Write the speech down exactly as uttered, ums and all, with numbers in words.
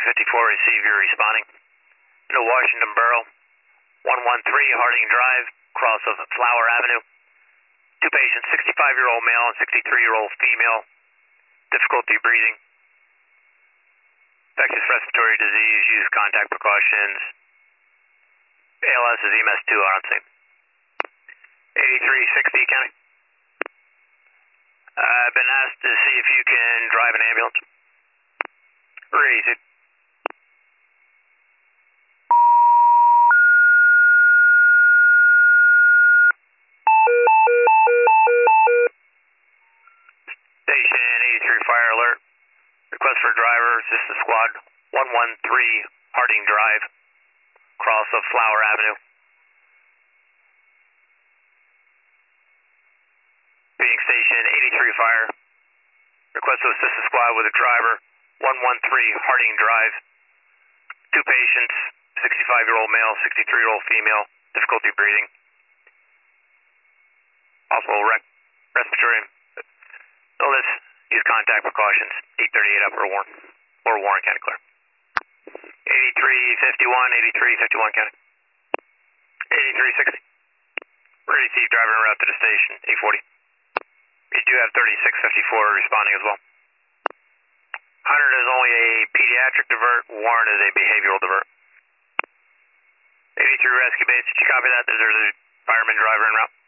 fifty-four, receive, you're responding. To Washington Borough, one one three Harding Drive, cross of Flower Avenue. Two patients, sixty-five-year-old male and sixty-three-year-old female, difficulty breathing. Infectious respiratory disease, use contact precautions. A L S is E M S two on scene. eighty-three sixty, County. Uh, I've been asked to see if you can drive an ambulance. Raise it. Station eighty-three fire alert. Request for driver, assistance squad, one one three Harding Drive, cross of Flower Avenue. Being station eighty-three fire. Request to assistance squad with a driver, one one three Harding Drive. Two patients, sixty-five-year-old male, sixty-three-year-old female, difficulty breathing. Also rec respiratory illness, use contact precautions, eight thirty-eight Upper Warren, or Warren County Clear. eighty-three fifty-one, eighty-three fifty-one County. eighty-three sixty. Ready to see driver en route to the station, eight forty. We do have thirty-six fifty-four responding as well. Hunter is only a pediatric divert, Warren is a behavioral divert. eighty-three rescue base, did you copy that? There's a fireman driver en route.